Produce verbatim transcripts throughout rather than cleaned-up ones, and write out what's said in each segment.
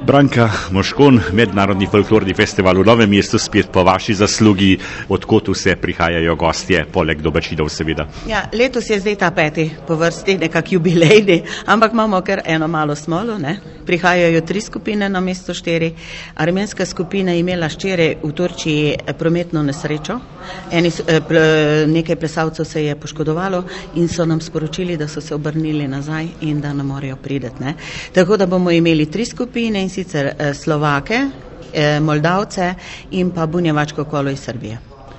Branka Moškon, Mednarodni folklorni festival v Novem mestu, spet po vaši zaslugi, odkot vse prihajajo gostje, poleg domačinov seveda. Ja, letos je zdaj ta peti po vrsti, nekak jubilejni, ampak imamo kar eno malo smolo, ne. Prihajajo tri skupine na mesto štiri. Armenska skupina je imela včeraj v Turčiji prometno nesrečo. Eni, nekaj plesalcev se je poškodovalo in so nam sporočili, da so se obrnili nazaj in da ne morejo prideti, ne. Tako da bomo imeli tri skupine, in sicer Slovake, Moldavce in pa bunjevačko kolo iz Srbije.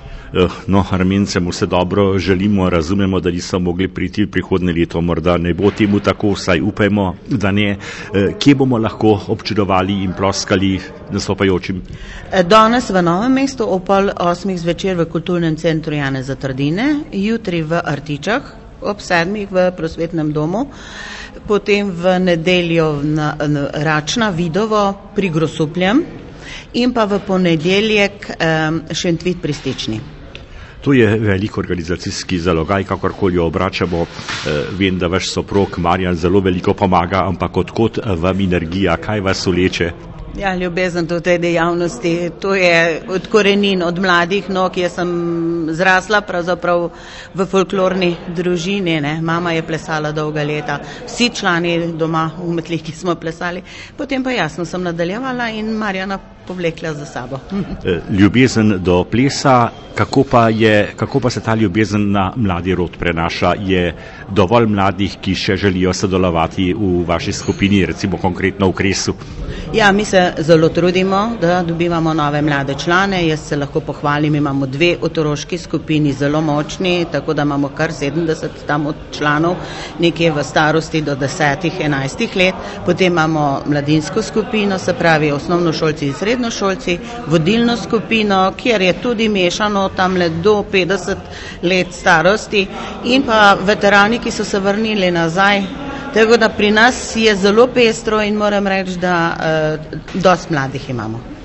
No, Armencem vse dobro želimo, razumemo, da niso mogli priti prihodnje leto, morda ne bo temu tako, vsaj upajmo, da ne. Kje bomo lahko občudovali in ploskali nastopajočim? Danes v Novem mestu ob pol osmih zvečer v kulturnem centru Janeza Trdine, jutri v Artičah, ob sedmih v Prosvetnem domu, potem v nedeljo na, na Račna, Vidovo pri Grosupljem in pa v ponedeljek um, Šentvid pri Stični. To je velik organizacijski zalogaj, kakorkoli jo obračamo. Vem, da vaš soprog Marjan zelo veliko pomaga, ampak odkot vam energija, kaj vas vleče? Ja, ljubezen do tej dejavnosti, to je od korenin, od mladih nog. Jaz sem zrasla pravzaprav v folklorni družini, ne. Mama je plesala dolga leta, vsi člani doma v Metliki smo plesali, potem pa jasno sem nadaljevala in Marjana povlekla za sabo. Ljubezen do plesa, kako pa, je, kako pa se ta ljubezen na mladi rod prenaša? Je dovolj mladih, ki še želijo sodelovati v vaši skupini, recimo konkretno v Kresu? Ja, mi se zelo trudimo, da dobivamo nove mlade člane. Jaz se lahko pohvalim, imamo dve otroški skupini, zelo močni, tako da imamo kar sedemdeset tam od članov, nekje v starosti do desetih, enajstih let. Potem imamo mladinsko skupino, se pravi osnovnošolci in srednjošolci, vodilno skupino, kjer je tudi mešano tamle do petdeset let starosti, in pa veterani, ki so se vrnili nazaj. Tako da pri nas je zelo pestro in moram reči, da uh, dosti mladih imamo.